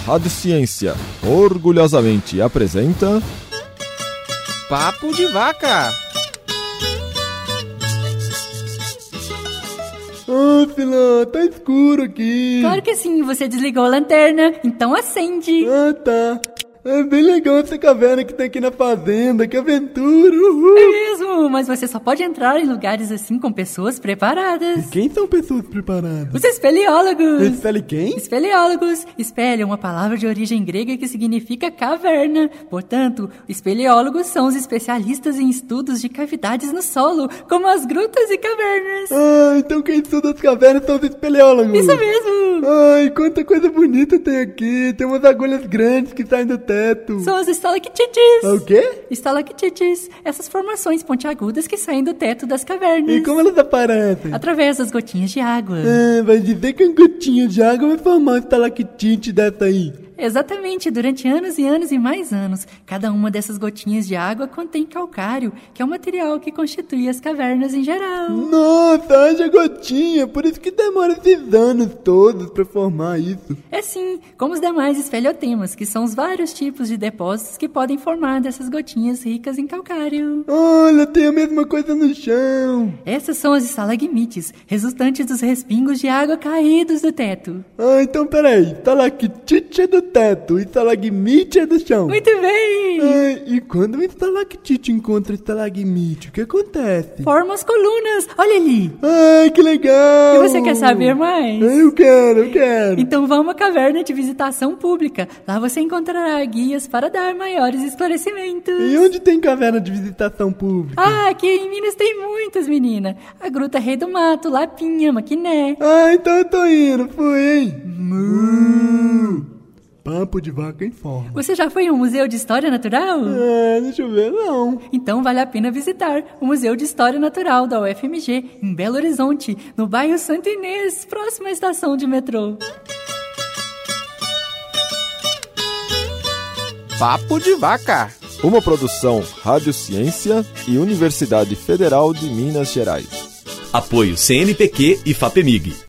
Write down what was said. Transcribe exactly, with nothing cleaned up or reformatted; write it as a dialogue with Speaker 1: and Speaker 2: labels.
Speaker 1: Rádio Ciência orgulhosamente apresenta
Speaker 2: Papo de Vaca.
Speaker 3: Ah, Filó, tá escuro aqui.
Speaker 4: Claro que sim, você desligou a lanterna, então acende.
Speaker 3: Ah, tá. É bem legal essa caverna que tem aqui na fazenda, que aventura, uhul.
Speaker 4: É mesmo, mas você só pode entrar em lugares assim com pessoas preparadas.
Speaker 3: E quem são pessoas preparadas?
Speaker 4: Os espeleólogos.
Speaker 3: Espelhe quem?
Speaker 4: Espeleólogos. Espelho é uma palavra de origem grega que significa caverna. Portanto, espeleólogos são os especialistas em estudos de cavidades no solo, como as grutas e cavernas.
Speaker 3: Ah, então quem estuda as cavernas são os espeleólogos.
Speaker 4: Isso mesmo.
Speaker 3: Ai, quanta coisa bonita tem aqui. Tem umas agulhas grandes que saem do teto.
Speaker 4: São as estalactites.
Speaker 3: Ah, o quê?
Speaker 4: Estalactites. Essas formações pontiagudas que saem do teto das cavernas.
Speaker 3: E como elas aparecem?
Speaker 4: Através das gotinhas de água.
Speaker 3: Ah, vai dizer que uma gotinha de água vai formar uma estalactite dessa aí.
Speaker 4: Exatamente, durante anos e anos e mais anos, cada uma dessas gotinhas de água contém calcário, que é o material que constitui as cavernas em geral.
Speaker 3: Nossa, haja gotinha, por isso que demora esses anos todos pra formar isso.
Speaker 4: É sim, como os demais esfeliotemas, que são os vários tipos de depósitos que podem formar dessas gotinhas ricas em calcário.
Speaker 3: Olha, tem a mesma coisa no chão.
Speaker 4: Essas são as estalagmites, resultantes dos respingos de água caídos do teto.
Speaker 3: Ah, então peraí, estalactite é do teto, estalagmite é do chão.
Speaker 4: Muito bem!
Speaker 3: Ai, e quando um estalactite encontra estalagmite, o que acontece?
Speaker 4: Forma as colunas, olha ali!
Speaker 3: Ai, que legal!
Speaker 4: E você quer saber mais?
Speaker 3: Eu quero, eu quero!
Speaker 4: Então vá a uma caverna de visitação pública. Lá você encontrará guias para dar maiores esclarecimentos.
Speaker 3: E onde tem caverna de visitação pública?
Speaker 4: Ah, aqui em Minas tem muitas, menina. A Gruta Rei do Mato, Lapinha, Maquiné.
Speaker 3: Ah, então eu tô indo, fui, hein? Mu. Papo de Vaca informa.
Speaker 4: Você já foi ao Museu de História Natural?
Speaker 3: É, deixa eu ver, não.
Speaker 4: Então vale a pena visitar o Museu de História Natural da U F M G, em Belo Horizonte, no bairro Santo Inês, próxima à estação de metrô.
Speaker 2: Papo de Vaca.
Speaker 1: Uma produção Rádio Ciência e Universidade Federal de Minas Gerais.
Speaker 5: Apoio C N Pq e FAPEMIG.